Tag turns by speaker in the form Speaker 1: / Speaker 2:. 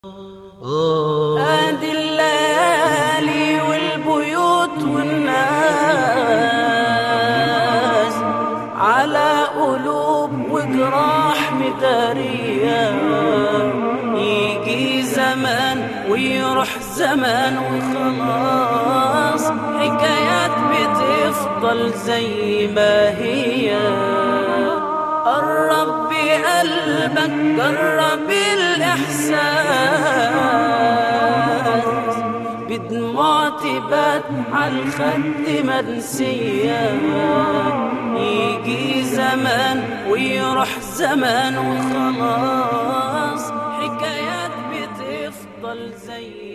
Speaker 1: هادي الليالي والبيوت والناس على قلوب وجراح مدارية. يجي زمان ويروح زمان وخلاص، حكايات بتفضل زي ما هي. قرب بقلبك جرب الإحساس، بدموع تبات عالخد منسية. يجي زمان ويروح زمان وخلاص، حكايات بتفضل زي